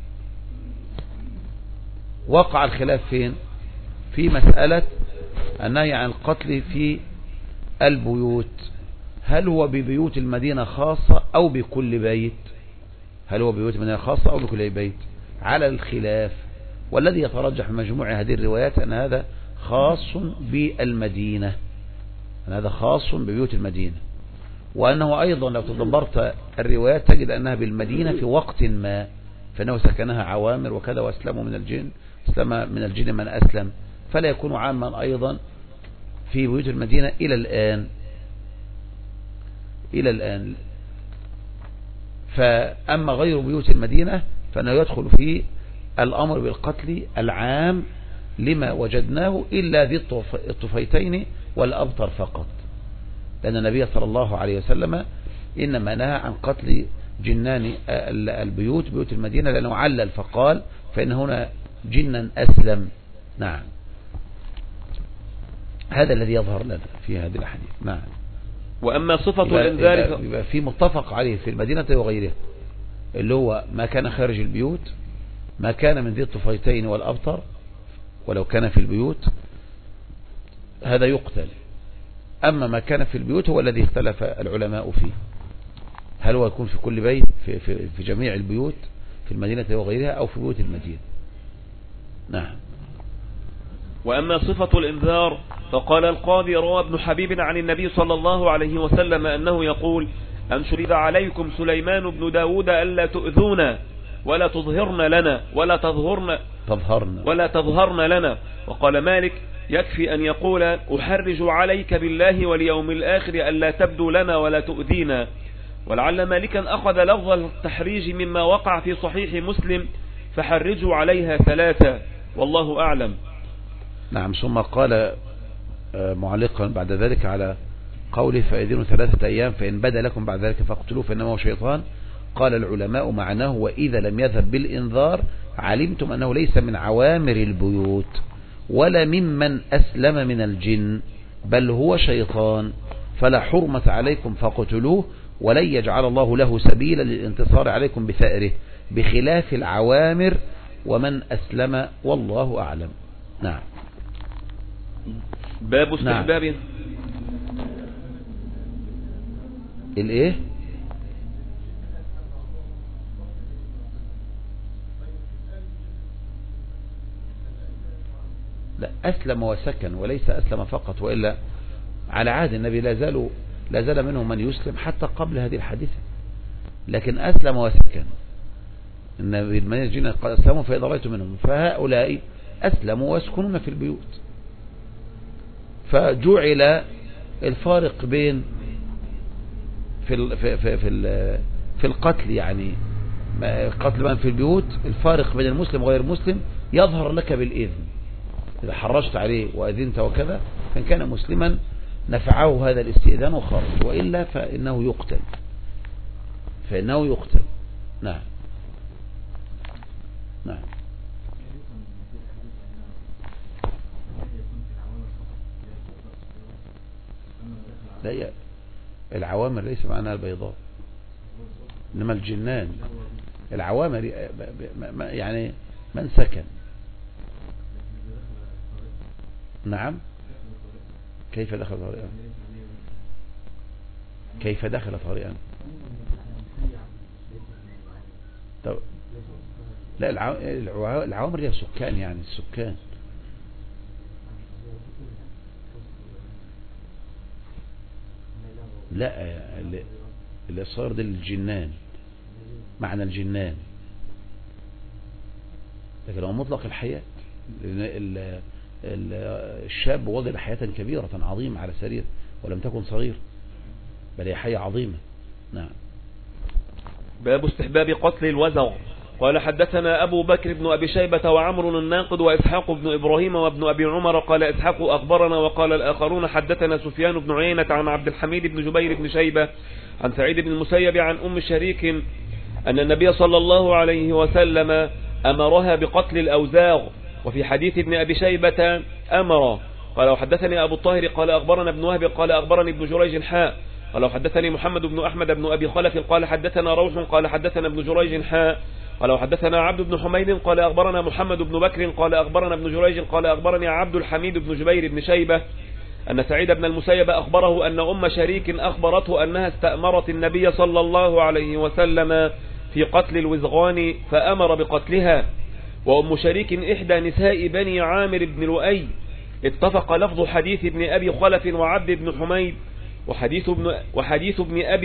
وقع الخلاف فين؟ في مسألة النهي عن القتل في البيوت، هل هو ببيوت المدينة خاصة أو بكل بيت؟ هل هو ببيوت المدينة خاصة أو بكل بيت؟ على الخلاف، والذي يترجح من مجموع هذه الروايات أن هذا خاص بالمدينة، أن هذا خاص ببيوت المدينة، وأنه أيضا لو تدبرت الروايات تجد أنها بالمدينة في وقت ما، فإنه سكنها عوامر وكذا وأسلموا من الجن، أسلم من الجن من أسلم، فلا يكون عاما أيضا في بيوت المدينة إلى الآن. فأما غير بيوت المدينة فإنه يدخل في الأمر بالقتل العام لما وجدناه إلا ذي الطفيتين والأبطر فقط، لأن النبي صلى الله عليه وسلم إنما نهى عن قتل جنان البيوت بيوت المدينة لأنه علل فقال فإن هنا جنا أسلم. نعم، هذا الذي يظهر لنا في هذه الحديث. نعم. وأما صفة الإنذار يبقى في متفق عليه في المدينة وغيرها، اللي هو ما كان خارج البيوت، ما كان من ذي الطفيتين والأبطر، ولو كان في البيوت هذا يقتل. أما ما كان في البيوت هو الذي اختلف العلماء فيه، هل هو يكون في كل بيت في جميع البيوت في المدينة وغيرها أو في بيوت المدينة. نعم. وأما صفة الإنذار فقال القاضي: روى ابن حبيب عن النبي صلى الله عليه وسلم أنه يقول: أنشد عليكم سليمان بن داود ألا تؤذونا ولا تظهرن لنا ولا تظهرن لنا. وقال مالك: يكفي أن يقول: أحرج عليك بالله واليوم الآخر ألا تبدو لنا ولا تؤذينا. ولعل مالكا أخذ لفظ التحريج مما وقع في صحيح مسلم: فحرجوا عليها 3، والله أعلم. نعم. ثم قال معلقا بعد ذلك على قوله: فأذنوا 3 أيام فإن بدا لكم بعد ذلك فاقتلوه فإنما هو شيطان. قال العلماء: معناه وإذا لم يذهب بالإنذار علمتم أنه ليس من عوامر البيوت ولا ممن أسلم من الجن، بل هو شيطان، فلا حرمة عليكم فاقتلوه، ولن يجعل الله له سبيلا للانتصار عليكم بثأره، بخلاف العوامر ومن أسلم، والله أعلم. نعم. باب استحباب. نعم. الايه؟ لا، أسلم وسكن وليس أسلم فقط، وإلا على عهد النبي لا زال منهم من يسلم حتى قبل هذه الحادثة، لكن أسلم وسكن. النبي من يجينا قال: أسلموا فإذا رأيتم منهم، فهؤلاء أسلموا ويسكنون في البيوت. فجعل الفارق بين في القتل، يعني قتل من في البيوت، الفارق بين المسلم وغير المسلم يظهر لك بالإذن. إذا حرجت عليه وأذنت وكذا كان مسلما نفعه هذا الاستئذان وخرج، وإلا فإنه يقتل. نعم. نعم. لا، العوامر ليس معناها البيضاء، إنما الجنان. العوامر يعني من سكن. نعم. كيف دخل طارئا؟ طب لا، العوامر هي السكان، يعني السكان. لا، اللي صار ده الجنان، معنى الجنان، لكن هو مطلق الحياة. الشاب وجد حياة كبيرة عظيمة على سرير ولم تكن صغير، بل هي حياة عظيمة. نعم. باب استحباب قتل الوزغ. قال: حدثنا أبو بكر بن أبي شيبة وعمر الناقد وإسحاق بن إبراهيم وابن أبي عمر. قال إسحاق: أخبرنا. وقال الآخرون: حدثنا سفيان بن عيينة عن عبد الحميد بن جبير بن شيبة عن سعيد بن المسيب عن أم شريك أن النبي صلى الله عليه وسلم أمرها بقتل الأوزاغ. وفي حديث ابن أبي شيبة أمر. قال: وحدثني أبو الطاهر قال أخبرنا ابن وهب قال أخبرني ابن جريج حاء. قال: وحدثني محمد بن أحمد بن أبي خلف قال حدثنا روح قال حدثنا ابن جريج حاء. قال: وحدثنا عبد بن حميد قال أخبرنا محمد بن بكر قال أخبرنا ابن جريج قال أخبرني عبد الحميد بن جبير بن شيبة أن سعيد بن المسيب أخبره أن أم شريك أخبرته أنها استأمرت النبي صلى الله عليه وسلم في قتل الوزغان فأمر بقتلها. وأم شريك إحدى نساء بني عامر بن لؤي. اتفق لفظ حديث ابن أبي خلف وعبد بن حميد وحديث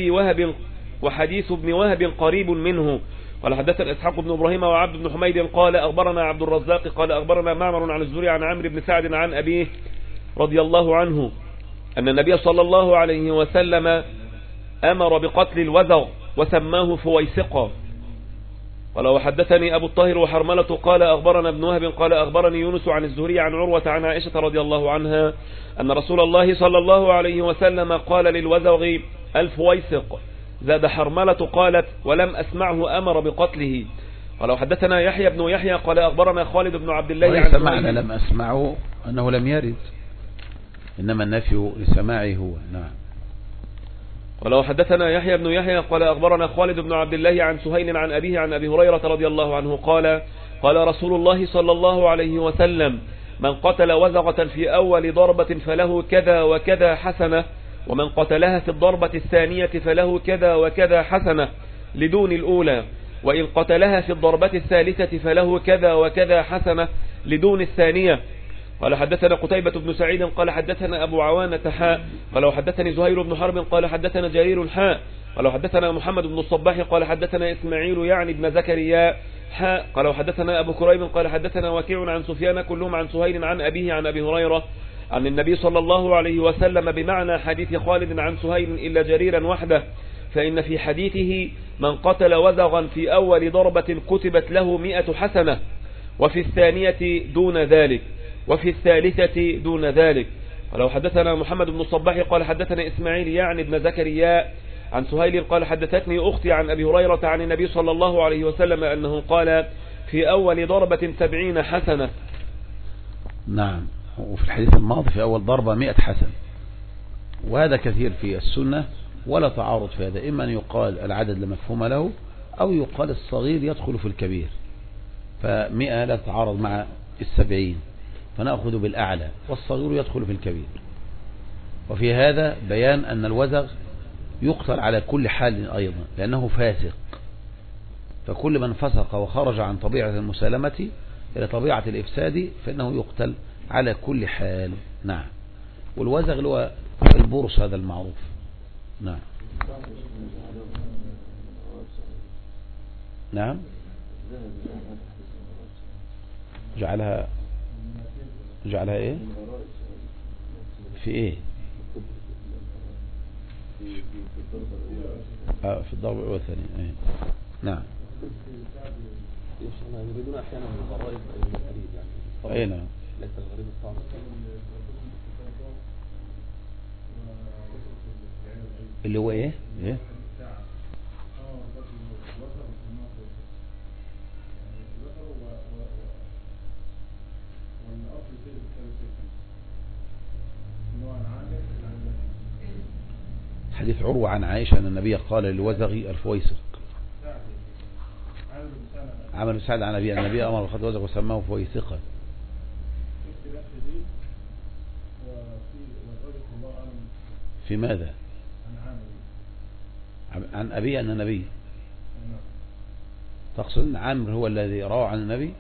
ابن وهب قريب منه. قال: حدثنا إسحاق بن إبراهيم وعبد بن حميد قال أخبرنا عبد الرزاق قال أخبرنا معمر عن الزهري عن عمرو بن سعد عن أبيه رضي الله عنه أن النبي صلى الله عليه وسلم أمر بقتل الوزغ وسماه فويسقا. قال: وحدثني أبو الطاهر وحرملة قال أخبرنا ابن وهب قال أخبرني يونس عن الزهري عن عروة عن عائشة رضي الله عنها أن رسول الله صلى الله عليه وسلم قال للوزغ الفويسق. زاد حرملة قالت: ولم أسمعه أمر بقتله. قال: وحدثنا يحيى بن يحيى قال أخبرنا خالد بن عبد الله وليس معنى لم أسمعه أنه لم يرد، إنما النفي لسماعه هو. نعم. قال: وحدثنا يحيى بن يحيى قال أخبرنا خالد بن عبد الله عن سهيل عن أبيه عن أبي هريرة رضي الله عنه قال: قال رسول الله صلى الله عليه وسلم: من قتل وزغة في أول ضربة فله كذا وكذا حسنة، ومن قتلها في الضربة الثانية فله كذا وكذا حسنة لدون الأولى، وإن قتلها في الضربة الثالثة فله كذا وكذا حسنة لدون الثانية. قال حدثنا قتيبة بن سعيد قال حدثنا أبو عوانة حاء قال وحدثني زهير بن حرب قال حدثنا جرير حاء قال حدثنا محمد بن الصباح قال حدثنا إسماعيل يعني ابن زكريا حاء قال وحدثنا أبو كريب قال حدثنا وكيع عن سفيان كلهم عن سهيل عن أبيه عن أبي هريرة عن النبي صلى الله عليه وسلم بمعنى حديث خالد عن سهيل إلا جريرا وحده، فإن في حديثه من قتل وزغا في أول ضربة كتبت له 100 حسنة، وفي الثانية دون ذلك، وفي الثالثة دون ذلك. ولو حدثنا محمد بن الصباح قال حدثنا إسماعيل يعني ابن زكريا عن سهيل قال حدثتني أختي عن أبي هريرة عن النبي صلى الله عليه وسلم أنه قال في أول ضربة 70 حسنة. نعم، وفي الحديث الماضي في أول ضربة 100 حسنة، وهذا كثير في السنة ولا تعارض في هذا، إما أن يقال العدد لا مفهوم له أو يقال الصغير يدخل في الكبير، ف100 لا تتعارض مع 70، فنأخذ بالأعلى والصغير يدخل في الكبير. وفي هذا بيان أن الوزغ يقتل على كل حال أيضا لأنه فاسق، فكل من فسق وخرج عن طبيعة المسالمة إلى طبيعة الإفساد فإنه يقتل على كل حال. نعم، والوزغ اللي هو البرص هذا المعروف. نعم نعم، جعلها ايه في ايه في الضرب الاولى والثانيه ايه. نعم يريدون احيانا من الغرائب الغريب يعني اي نعم، ليس الغريب الطعم اللي هو ايه حديث عروة عن عائشة أن النبي قال للوزغ الفويسق، عمل سعد عن النبي أمر بخط وزغ وسماه فويسقا. في ماذا؟ عن أبي أن النبي، تقصد عامر هو الذي روى عن النبي؟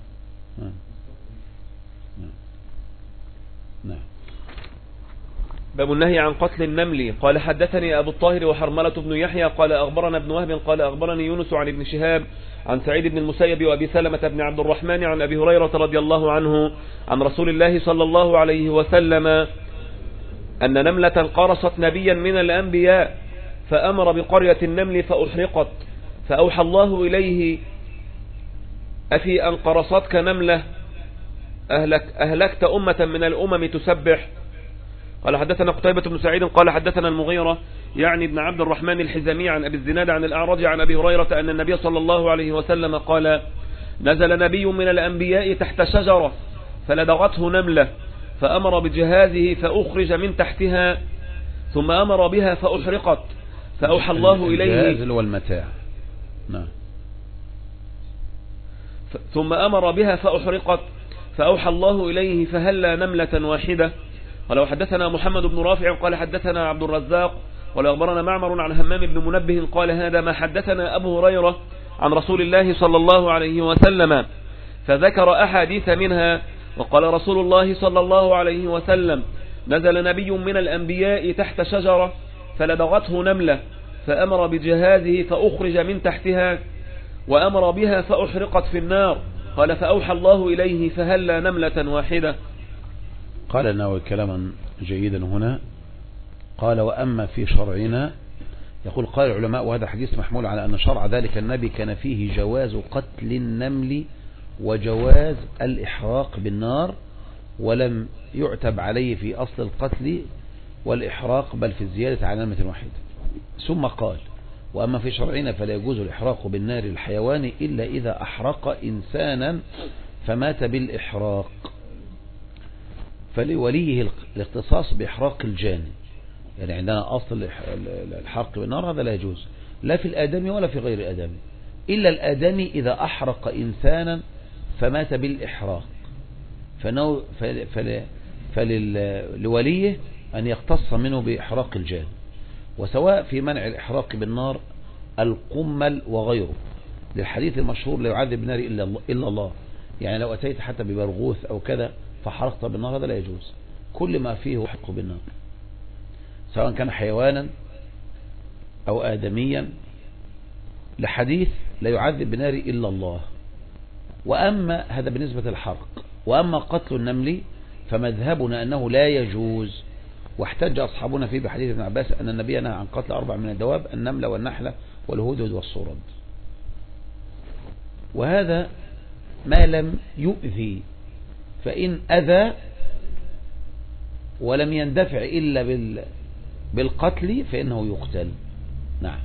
نعم. باب النهي عن قتل النمل. قال حدثني أبو الطاهر وحرملة بن يحيى قال أخبرنا ابن وهب قال أخبرني يونس عن ابن شهاب عن سعيد بن المسيب وأبي سلمة بن عبد الرحمن عن أبي هريرة رضي الله عنه عن رسول الله صلى الله عليه وسلم أن نملة قرصت نبيا من الأنبياء فأمر بقرية النمل فأحرقت، فأوحى الله إليه أفي أن قرصتك نملة أهلكت أمة من الأمم تسبح. قال حدثنا قتيبة بن سعيد قال حدثنا المغيرة يعني ابن عبد الرحمن الحزمي عن أبي الزناد عن الأعرج عن أبي هريرة أن النبي صلى الله عليه وسلم قال نزل نبي من الأنبياء تحت شجرة فلدغته نملة فأمر بجهازه فأخرج من تحتها ثم أمر بها فأحرقت فأوحى الله إليه الجهاز هو المتاع. نعم. ثم أمر بها فأحرقت فأوحى الله إليه فهلا نملة واحدة. ولو حدثنا محمد بن رافع قال حدثنا عبد الرزاق ولو أخبرنا معمر عن همام بن منبه قال هذا ما حدثنا أبو هريرة عن رسول الله صلى الله عليه وسلم، فذكر أحاديث منها وقال رسول الله صلى الله عليه وسلم نزل نبي من الأنبياء تحت شجرة فلدغته نملة فأمر بجهازه فأخرج من تحتها وأمر بها فأحرقت في النار. قال فأوحى الله إليه فهلا نملة واحدة. قال النووي كلاما جيدا هنا، قال وأما في شرعنا، يقول قال العلماء وهذا حديث محمول على أن شرع ذلك النبي كان فيه جواز قتل النمل وجواز الإحراق بالنار، ولم يعتب عليه في أصل القتل والإحراق بل في الزيادة على نملة واحدة. ثم قال وأما في شرعنا فلا يجوز الإحراق بالنار الحيوان إلا إذا أحرق إنسانا فمات بالإحراق، فلوليه الاختصاص بإحراق الجاني، يعني عندنا أصل الحرق بالنار هذا لا يجوز لا في الآدمي ولا في غير آدمي، إلا الآدمي إذا أحرق إنسانا فمات بالإحراق، فلوليه أن يختص منه بإحراق الجاني. وسواء في منع الإحراق بالنار القمل وغيره، للحديث المشهور لا يعذب بالنار إلا الله، يعني لو أتيت حتى ببرغوث أو كذا فحرقت بالنار هذا لا يجوز. كل ما فيه حق بالنار سواء كان حيوانا أو آدميا، لحديث لا يعذب بنار إلا الله. وأما هذا بالنسبة للحرق، وأما قتل النمل فمذهبنا أنه لا يجوز، واحتج أصحابنا فيه بحديث ابن عباس أن النبي نهى عن قتل 4 من الدواب: النمل والنحلة والهدهد والصرد. وهذا ما لم يؤذي، فإن أذى ولم يندفع إلا بالقتل فإنه يقتل. نعم.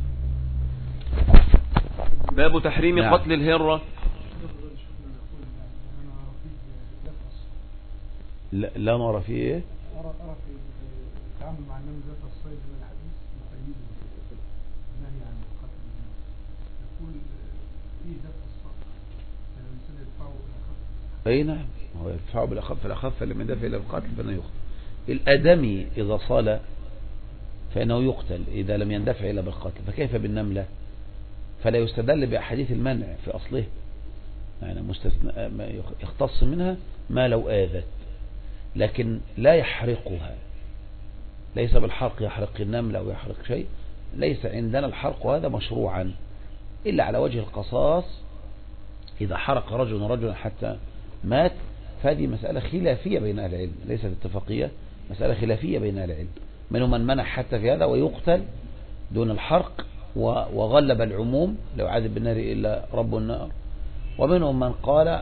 باب تحريم قتل الهرة. لا نرى فيه ايه؟ أرى في التعامل مع النمل ذات الصيد من الحديث مقيد النهي عن القتل. يقول فيه ذات الصيد الإنسان يدفعه إلى قتل. أي نعم، هو يدفعه بالأخف الأخف لم يدفع إلى القتل فإنه يقتل. الآدمي إذا صال فإنه يقتل إذا لم يندفع إلى بالقتل، فكيف بالنملة؟ فلا يستدل بأحاديث المنع في أصله، يعني يختص منها ما لو آذت، لكن لا يحرقها. ليس بالحرق يحرق النمل أو يحرق شيء، ليس عندنا الحرق هذا مشروعا إلا على وجه القصاص. إذا حرق رجل حتى مات فهذه مسألة خلافية بين أهل العلم، ليست اتفاقية، مسألة خلافية بين أهل العلم. منهم من منع حتى في هذا ويقتل دون الحرق، وغلب العموم لا يعذب بالنار إلا رب النار. ومنهم من قال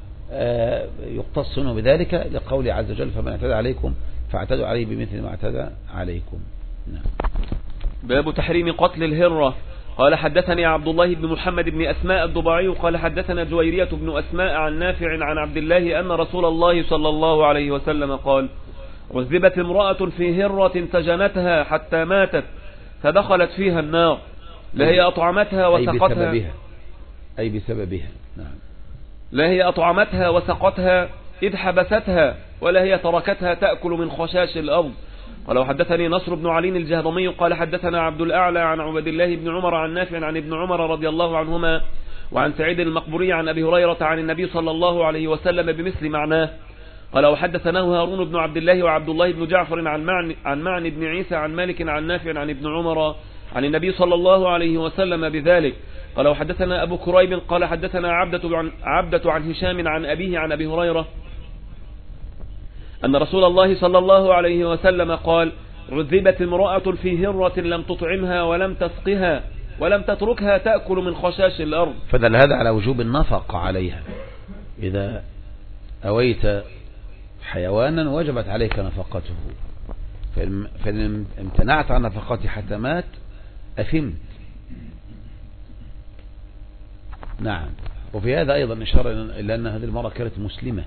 يقتص منه بذلك لقوله عز وجل: فمن اعتدى عليكم فاعتدوا عليه بمثل ما اعتدى عليكم. نعم. باب تحريم قتل الهرة. قال حدثني عبد الله بن محمد بن أسماء الضبعي قال حدثنا جويرية بن أسماء عن نافع عن عبد الله أن رسول الله صلى الله عليه وسلم قال: عذبت امرأة في هرة سجنتها حتى ماتت فدخلت فيها النار، لا هي أطعمتها وسقتها، أي بسببها. نعم. لا هي أطعمتها وسقتها إذ حبستها، ولا هي تركتها تأكل من خشاش الأرض. قال وحدثني نصر بن علي الجهضمي قال حدثنا عبد الأعلى عن عبد الله بن عمر عن نافع عن ابن عمر رضي الله عنهما وعن سعيد المقبوري عن أبي هريرة عن النبي صلى الله عليه وسلم بمثل معناه. قال وحدثناه هارون بن عبد الله وعبد الله بن جعفر عن معن بن عيسى عن مالك عن نافع عن ابن عمر عن النبي صلى الله عليه وسلم بذلك. قال وحدثنا أبو كريب قال حدثنا عبدة عن هشام عن أبيه عن أبي هريرة أن رسول الله صلى الله عليه وسلم قال: عذبت امرأة في هرة لم تطعمها ولم تسقها ولم تتركها تأكل من خشاش الأرض. فدل هذا على وجوب النفقة عليها. إذا أويت حيوانا وجبت عليك نفقته، فإن امتنعت عن نفقته حتى مات أثمت. نعم. وفي هذا أيضا إشارة إلى أن هذه المرأة كانت مسلمة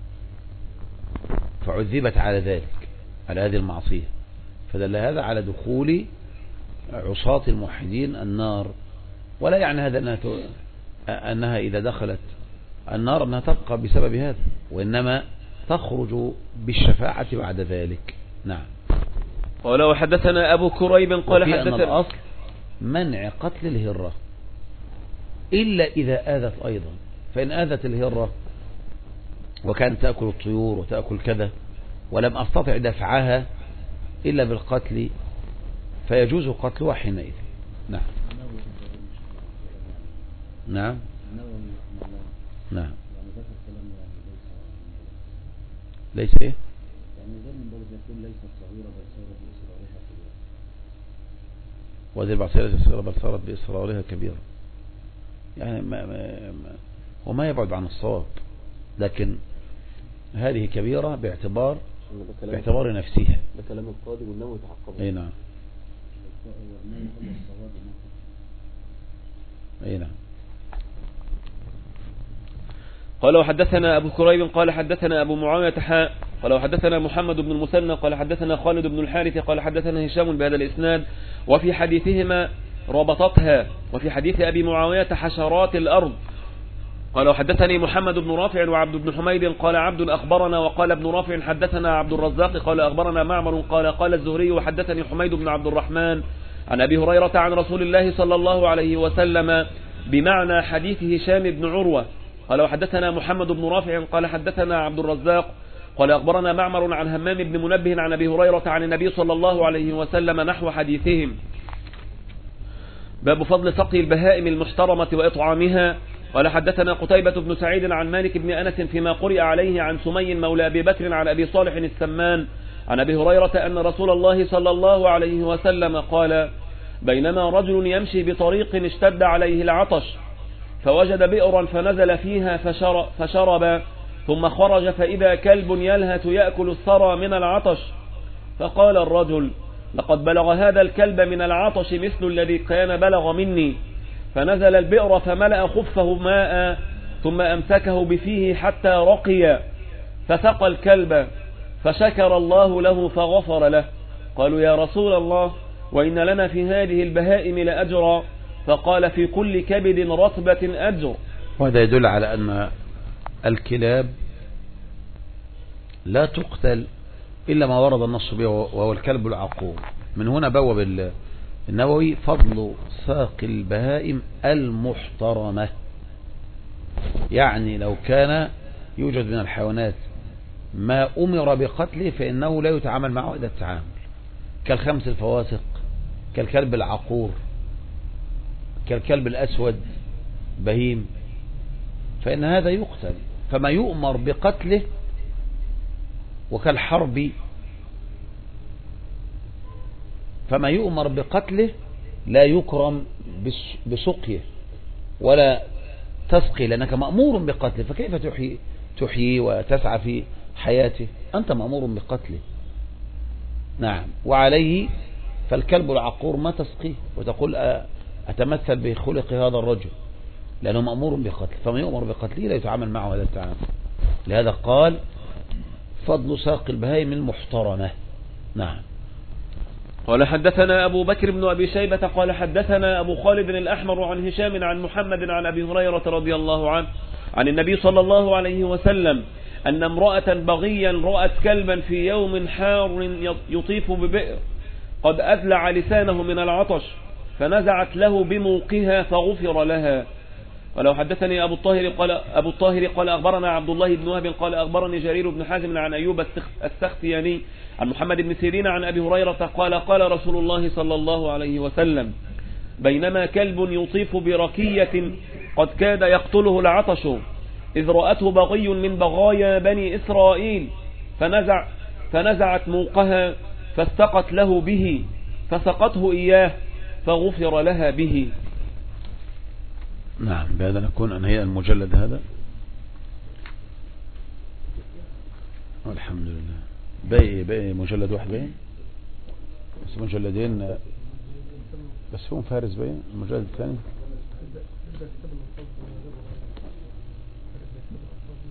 فعذبت على ذلك، على هذه المعصية، فدل هذا على دخول عصاة الموحدين النار. ولا يعني هذا أنها إذا دخلت النار أنها تبقى بسبب هذا، وإنما تخرج بالشفاعة بعد ذلك. نعم. قال وحدثنا أبو كريب قال حدثنا أن الأصل منع قتل الهرة إلا إذا آذت أيضا. فإن آذت الهرة وكانت تأكل الطيور وتأكل كذا ولم أستطع دفعها إلا بالقتل فيجوز قتلها حينئذ. نعم. نعم. نعم. ليس ايه؟ يعني ذا من باب يكون ليست صغيرة بل صارت بإصرارها كبيرة. وهذه البعصيرة صغيرة بل صارت بإصرارها كبيرة. يعني وما يبعد عن الصواب، لكن هذه كبيرة باعتبار نفسها. ده كلام القاضي والنووي تحقق. اي نعم. اي نعم. قال وحدثنا أبو كريب قال حدثنا أبو معاوية قال وحدثنا محمد بن المثنى قال حدثنا خالد بن الحارث قال حدثنا هشام بهذا الإسناد وفي حديثهما ربطتها، وفي حديث أبي معاوية حشرات الأرض. قال وحدثني محمد بن رافع وعبد بن حميد قال عبد أخبرنا وقال ابن رافع حدثنا عبد الرزاق قال أخبرنا معمر قال الزهري وحدثني حميد بن عبد الرحمن عن أبي هريرة عن رسول الله صلى الله عليه وسلم بمعنى حديث هشام بن عروة. قال وحدثنا محمد بن رافع قال حدثنا عبد الرزاق قال أخبرنا معمر عن همام بن منبه عن أبي هريرة عن النبي صلى الله عليه وسلم نحو حديثهم. باب فضل سقي البهائم المحترمة وإطعامها. قال حدثنا قتيبة بن سعيد عن مالك بن أنس فيما قرئ عليه عن سمي مولى أبي بكر عن أبي صالح السمان عن أبي هريرة أن رسول الله صلى الله عليه وسلم قال بينما رجل يمشي بطريق اشتد عليه العطش فوجد بئرا فنزل فيها فشرب ثم خرج فإذا كلب يلهث يأكل الثرى من العطش فقال الرجل لقد بلغ هذا الكلب من العطش مثل الذي كان بلغ مني فنزل البئر فملأ خفه ماء ثم أمسكه بفيه حتى رقي فسقى الكلب فشكر الله له فغفر له. قالوا يا رسول الله وإن لنا في هذه البهائم لأجرا فقال في كل كبد رطبة أجر. وهذا يدل على أن الكلاب لا تقتل إلا ما ورد النص به وهو الكلب العقور. من هنا بوب النووي فضل ساقي البهائم المحترمة، يعني لو كان يوجد من الحيوانات ما أمر بقتله فإنه لا يتعامل معه إلى التعامل، كالخمس الفواسق، كالكلب العقور، كالكلب الأسود بهيم، فإن هذا يقتل. فما يؤمر بقتله وكالحرب، فما يؤمر بقتله لا يكرم بسقيه ولا تسقي، لأنك مأمور بقتله، فكيف تحيي وتسعى في حياته؟ أنت مأمور بقتله. نعم. وعليه فالكلب العقور ما تسقيه وتقول أتمثل بخلق هذا الرجل، لأنه مأمور بقتله، فما يؤمر بقتله لا يتعامل معه هذا التعامل. لهذا قال فضل ساقي البهائم المحترمة. نعم. قال حدثنا أبو بكر بن أبي شيبة قال حدثنا أبو خالد الأحمر عن هشام عن محمد عن أبي هريرة رضي الله عنه عن النبي صلى الله عليه وسلم أن امرأة بغيا رأت كلبا في يوم حار يطيف ببئر قد أذلع لسانه من العطش فنزعت له بموقها فغفر لها. ولو حدثني أبو الطاهر قال أخبرنا عبد الله بن وهب قال أخبرني جرير بن حازم عن أيوب السختياني عن محمد بن سيرين عن أبي هريرة قال قال رسول الله صلى الله عليه وسلم بينما كلب يطيف بركية قد كاد يقتله العطش إذ رأته بغي من بغايا بني إسرائيل فنزعت موقها فاستقت له به فسقته إياه فغفر لها به. نعم. بهذا نكون أنهينا المجلد هذا والحمد لله. باقي مجلد واحد باقي، بس مجلدين بس هم فارس باقي المجلد الثاني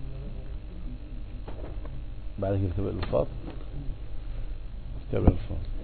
بعد كده كتاب الألفاظ.